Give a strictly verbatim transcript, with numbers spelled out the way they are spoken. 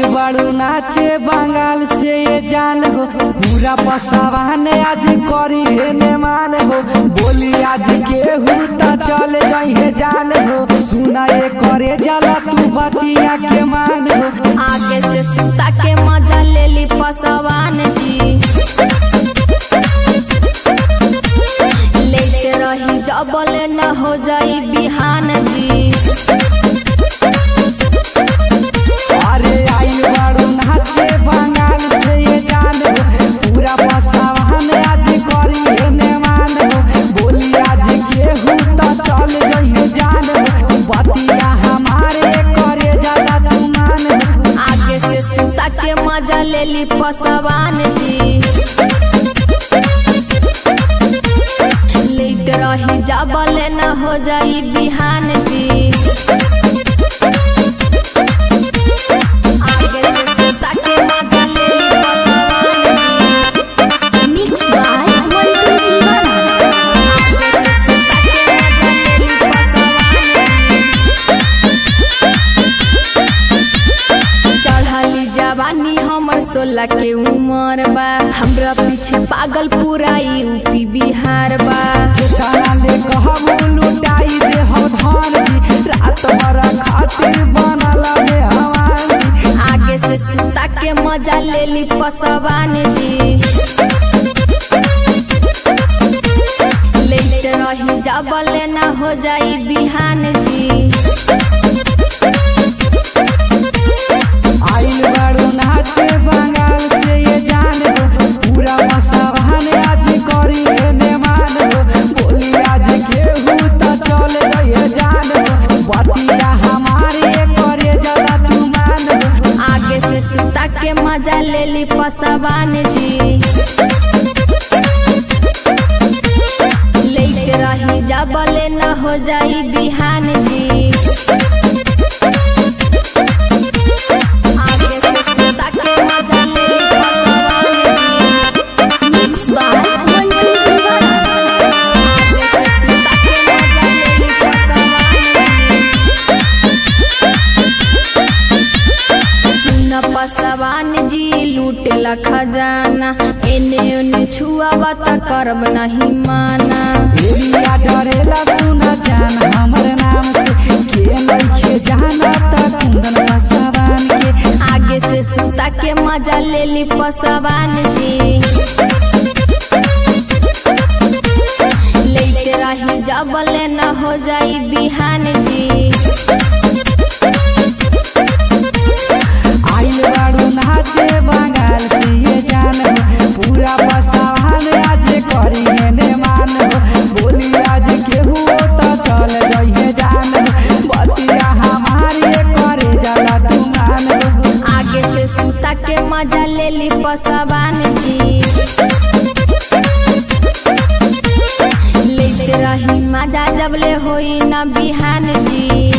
बड़ू नाचे बंगाल से ये जान हो, पूरा पसावान आज करी है मान हो। बोली आज के हुता चले जाइए जान हो, सुना ये करे जाला तू बतिया के मान हो। आगे से सुता के मजा ले ली पसवान जी, लेते रही जबले न हो जाई बिहान जी। अरे आई बड़ू नाचे बंगाल से ये जान हो, पूरा पसावान आज करी है मान हो। बोली आज के हुता चले जाइए जान हो, बतिया हमारे करे जाला तू मान हो। आगे से सुता के मजा ले ली पसवान जी, लेते रही जबले न हो जाई बिहान जी। आगे से सुता के मजा ले ली पसवान जी, मिक्स बाय मंटू दीवाना। आगे से सुता के मजा ले ली पसवान जी। चढ़ली जवानी हमर सोलह के उमर बा, हमरा पीछे पागल पूरा यूपी बिहार बा। तारा ले कहबू लुटाई दे हो धन जी, रात भर खातिर बनल बे हवान जी। आगे से सुता के मजा ले ली पसवान जी, लेते रही जबले न हो जाई बिहान जी। आइल बड़ू नाचे बंगाल से ये जान हो, पूरा मसावान आज करी है मान हो। बोली आज के हुता चले जाइए जान हो, बतिया हमारे करे जाला तू मान हो। आगे से सुता के मजा ले ली पसवान जी, लेते रही जबले न हो जाई बिहान जी। आगे से सुता के मजा ले ली पसवान जी, मिक्स बाय मंटू दीवाना। आगे से सुता के मजा ले ली पसवान जी। सुन पसवान जी लूटेला खजाना, एने ओने छुआवा त करब नहीं माना। एरिया डरेला सुना जान हमर नाम से, के नइखे जाना त कुंदन पसावान के। आगे से सुता के मजा ले ली पसवान जी, लेते रही जबले न हो जाई बिहान जी। आइल बड़ू नाचे बंगाल से ये जान हो, पूरा पसावान आज करी है मान हो। बोली आज के हुओ तो चल जाइए जान हो, बतिया हमारे करे जाला तू मान हो। आगे से सुता के मजा ले ली पसवान जी, लेते रही मजा जबले होई न बिहान जी।